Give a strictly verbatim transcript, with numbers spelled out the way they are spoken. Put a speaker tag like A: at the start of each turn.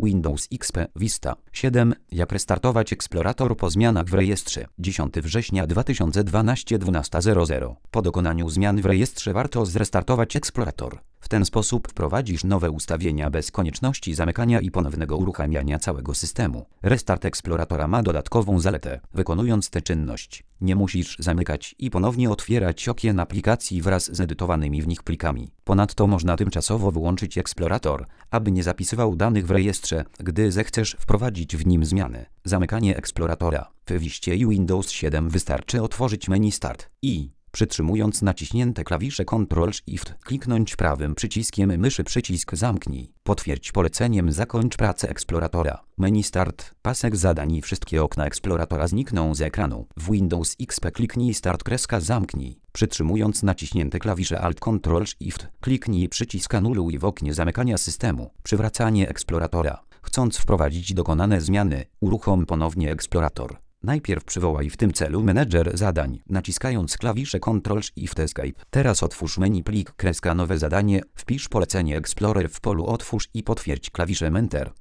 A: Windows X P Vista siedem. Jak restartować Explorator po zmianach w rejestrze. dziesiątego września dwa tysiące dwunastego dwunasta zero zero. Po dokonaniu zmian w rejestrze warto zrestartować Explorator. W ten sposób wprowadzisz nowe ustawienia bez konieczności zamykania i ponownego uruchamiania całego systemu. Restart Exploratora ma dodatkową zaletę. Wykonując tę czynność, nie musisz zamykać i ponownie otwierać okien aplikacji wraz z edytowanymi w nich plikami. Ponadto można tymczasowo wyłączyć Explorator, aby nie zapisywał danych w rejestrze, gdy zechcesz wprowadzić w nim zmiany. Zamykanie Exploratora. W Wiście i Windows siedem wystarczy otworzyć menu Start i przytrzymując naciśnięte klawisze kontrol shift, kliknąć prawym przyciskiem myszy przycisk Zamknij. Potwierdź poleceniem Zakończ pracę Exploratora. Menu Start, pasek zadań i wszystkie okna Exploratora znikną z ekranu. W Windows X P kliknij Start kreska Zamknij. Przytrzymując naciśnięte klawisze Alt kontrol shift, kliknij przycisk Anuluj w oknie zamykania systemu. Przywracanie Exploratora. Chcąc wprowadzić dokonane zmiany, uruchom ponownie Explorator. Najpierw przywołaj w tym celu menedżer zadań, naciskając klawisze kontrol shift Escape. Teraz otwórz menu plik kreska nowe zadanie, wpisz polecenie Explorer w polu otwórz i potwierdź klawiszem Enter.